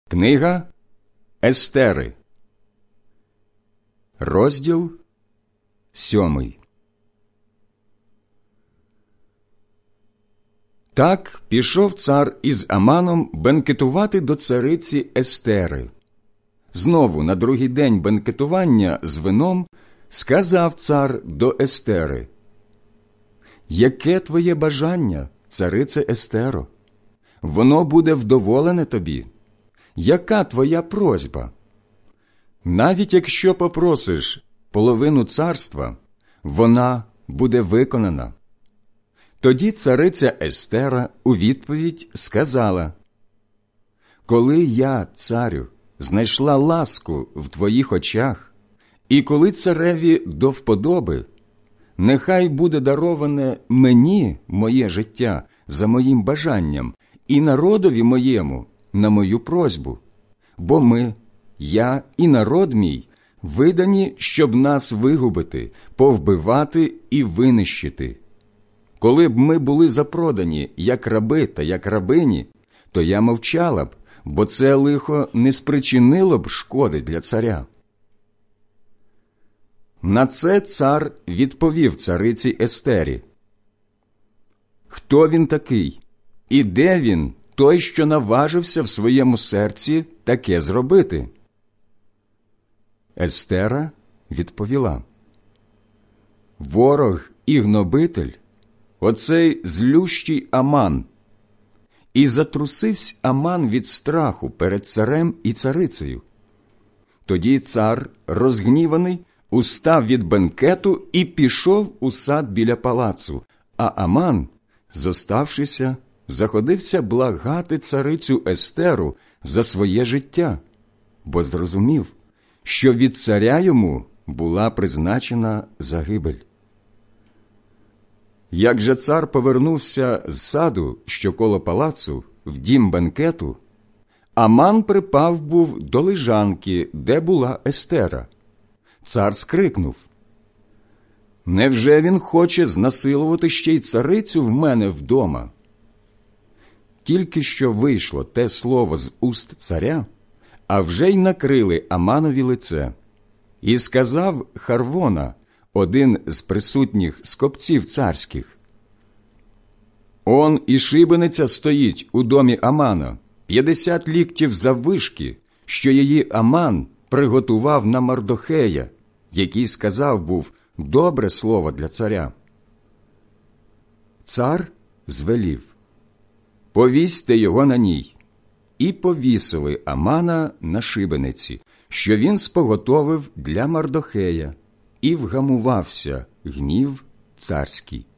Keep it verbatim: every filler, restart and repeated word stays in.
Книга Естери, розділ сьомий. Так пішов цар із Аманом бенкетувати до цариці Естери. Знову на другий день бенкетування з вином сказав цар до Естери: «Яке твоє бажання, царице Естеро? Воно буде вдоволене тобі. Яка твоя просьба? Навіть якщо попросиш половину царства, вона буде виконана». Тоді цариця Естера у відповідь сказала: «Коли я, царю, знайшла ласку в твоїх очах, і коли цареві до вподоби, нехай буде дароване мені моє життя за моїм бажанням і народові моєму на мою просьбу, бо ми, я і народ мій, видані, щоб нас вигубити, повбивати і винищити. Коли б ми були запродані, як раби та як рабині, то я мовчала б, бо це лихо не спричинило б шкоди для царя». На це цар відповів цариці Естері: «Хто він такий? І де він, той, що наважився в своєму серці таке зробити?» Естера відповіла: «Ворог і гнобитель, оцей злющий Аман». І затрусився Аман від страху перед царем і царицею. Тоді цар, розгніваний, устав від бенкету і пішов у сад біля палацу, а Аман, зоставшися, заходився благати царицю Естеру за своє життя, бо зрозумів, що від царя йому була призначена загибель. Як же цар повернувся з саду, що коло палацу, в дім бенкету, Аман припав був до лежанки, де була Естера. Цар скрикнув: «Невже він хоче знасилувати ще й царицю в мене вдома?» Тільки що вийшло те слово з уст царя, а вже й накрили Аманові лице. І сказав Харвона, один з присутніх скопців царських: «Он і шибениця стоїть у домі Амана, п'ятдесят ліктів заввишки, що її Аман приготував на Мардохея, який сказав був добре слово для царя». Цар звелів: «Повісьте його на ній». І повісили Амана на шибениці, що він споготовив для Мардохея, і вгамувався гнів царський.